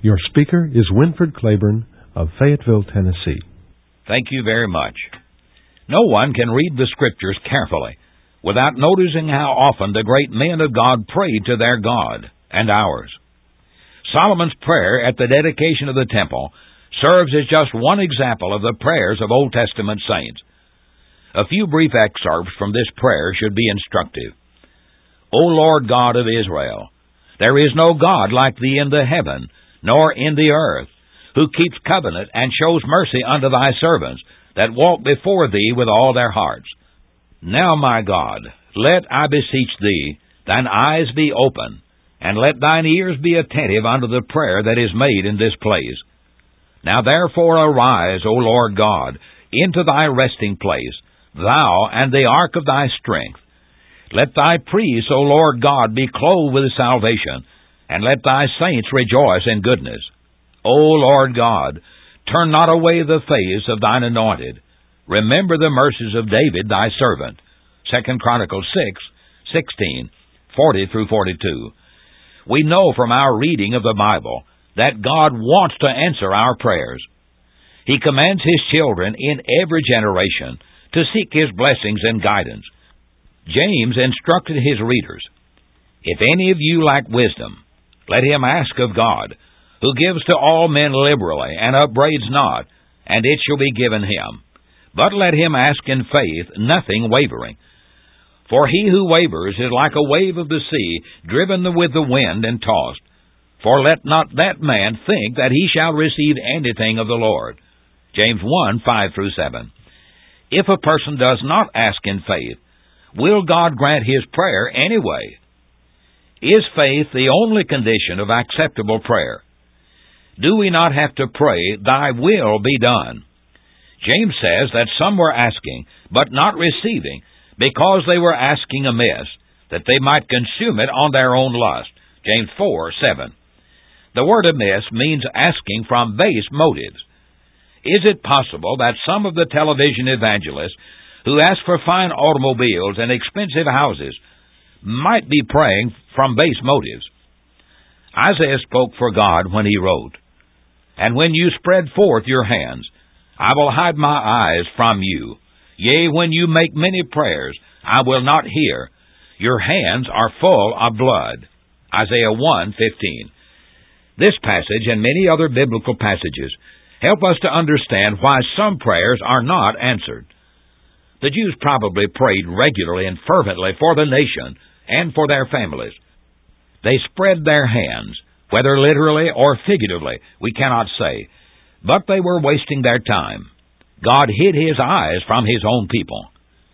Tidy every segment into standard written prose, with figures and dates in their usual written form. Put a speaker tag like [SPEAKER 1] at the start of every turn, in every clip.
[SPEAKER 1] Your speaker is Winford Claiborne of Fayetteville, Tennessee.
[SPEAKER 2] Thank you very much. No one can read the Scriptures carefully without noticing how often the great men of God prayed to their God and ours. Solomon's prayer at the dedication of the temple serves as just one example of the prayers of Old Testament saints. A few brief excerpts from this prayer should be instructive. O Lord God of Israel, there is no God like Thee in the heaven, nor in the earth, who keeps covenant and shows mercy unto Thy servants, that walk before Thee with all their hearts. Now, my God, let, I beseech Thee, Thine eyes be open, and let Thine ears be attentive unto the prayer that is made in this place. Now therefore arise, O Lord God, into Thy resting place, Thou and the ark of Thy strength. Let Thy priests, O Lord God, be clothed with salvation, and let Thy saints rejoice in goodness. O Lord God, turn not away the face of Thine anointed. Remember the mercies of David Thy servant. 2 Chronicles 6:16, 40 through 42. We know from our reading of the Bible that God wants to answer our prayers. He commands His children in every generation to seek His blessings and guidance. James instructed his readers, If any of you lack wisdom, let him ask of God, who gives to all men liberally, and upbraids not, and it shall be given him. But let him ask in faith, nothing wavering. For he who wavers is like a wave of the sea, driven with the wind and tossed. For let not that man think that he shall receive anything of the Lord. James 1:5 through 7. If a person does not ask in faith, will God grant his prayer anyway? Is faith the only condition of acceptable prayer? Do we not have to pray, Thy will be done? James says that some were asking, but not receiving, because they were asking amiss, that they might consume it on their own lust. James 4:7. The word amiss means asking from base motives. Is it possible that some of the television evangelists who ask for fine automobiles and expensive houses might be praying from base motives? Isaiah spoke for God when he wrote, And when you spread forth your hands, I will hide my eyes from you. Yea, when you make many prayers, I will not hear. Your hands are full of blood. Isaiah 1:15. This passage and many other biblical passages help us to understand why some prayers are not answered. The Jews probably prayed regularly and fervently for the nation and for their families. They spread their hands, whether literally or figuratively, we cannot say, but they were wasting their time. God hid His eyes from His own people.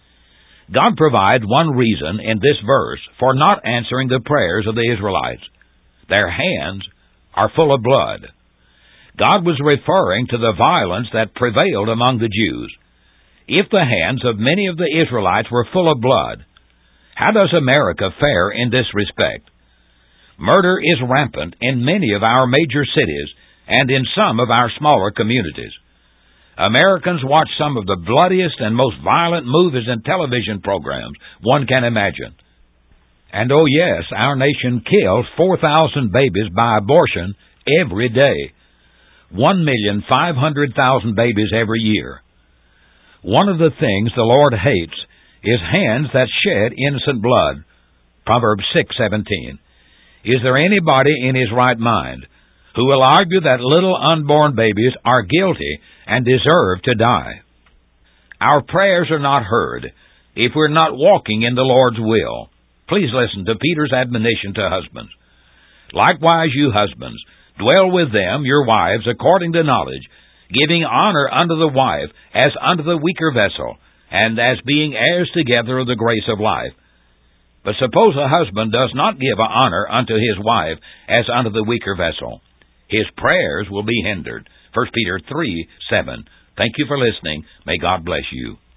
[SPEAKER 2] God provides one reason in this verse for not answering the prayers of the Israelites. Their hands are full of blood. God was referring to the violence that prevailed among the Jews. If the hands of many of the Israelites were full of blood, how does America fare in this respect? Murder is rampant in many of our major cities and in some of our smaller communities. Americans watch some of the bloodiest and most violent movies and television programs one can imagine. And oh yes, our nation kills 4,000 babies by abortion every day. 1,500,000 babies every year. One of the things the Lord hates is hands that shed innocent blood. Proverbs 6:17. Is there anybody in his right mind who will argue that little unborn babies are guilty and deserve to die? Our prayers are not heard if we're not walking in the Lord's will. Please listen to Peter's admonition to husbands. Likewise, you husbands, dwell with them, your wives, according to knowledge, giving honor unto the wife as unto the weaker vessel, and as being heirs together of the grace of life. But suppose a husband does not give honor unto his wife as unto the weaker vessel, his prayers will be hindered. 1 Peter 3:7. Thank you for listening. May God bless you.